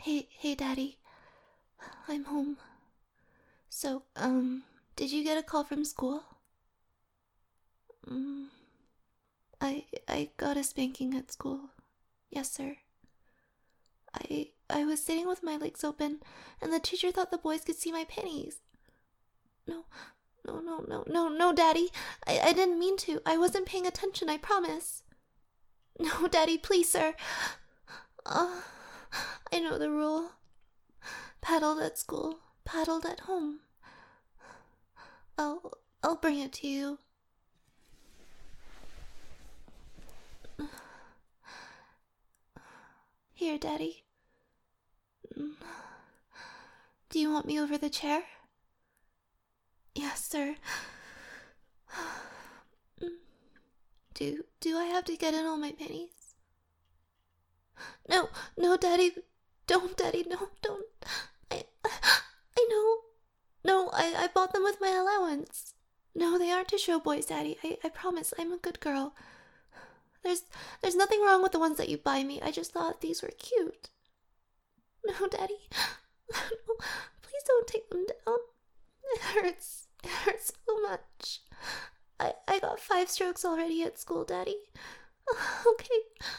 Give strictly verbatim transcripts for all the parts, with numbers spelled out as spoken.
Hey, hey, Daddy. I'm home. So, um, did you get a call from school? Mm, I I got a spanking at school. Yes, sir. I I was sitting with my legs open, and the teacher thought the boys could see my panties. No, no, no, no, no, no, Daddy. I, I didn't mean to. I wasn't paying attention, I promise. No, Daddy, please, sir. Uh, I know the rule. Paddled at school, paddled at home. I'll I'll bring it to you. Here, Daddy. Do you want me over the chair? Yes, sir. Do do I have to get in all my pennies? No, no, Daddy. Don't, Daddy. No, don't. I I know. No, I, I bought them with my allowance. No, they aren't to show boys, Daddy. I, I promise I'm a good girl. There's there's nothing wrong with the ones that you buy me. I just thought these were cute. No, Daddy. No, please don't take them down. It hurts. It hurts so much. I, I got five strokes already at school, Daddy. Okay.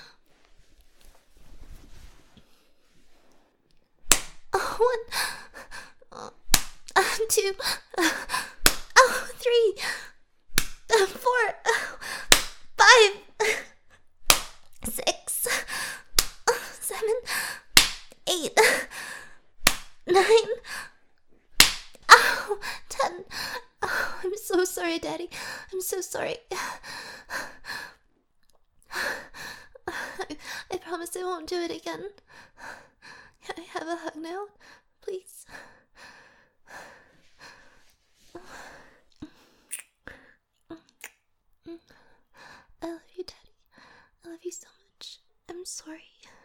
One. Uh, two. Oh, three. Uh, four. Five. Six. Seven. Eight. Nine. Oh, ten. Oh, I'm so sorry, Daddy. I'm so sorry. I, I promise I won't do it again. Can I have a hug now? Please. I love you, Daddy. I love you so much. I'm sorry.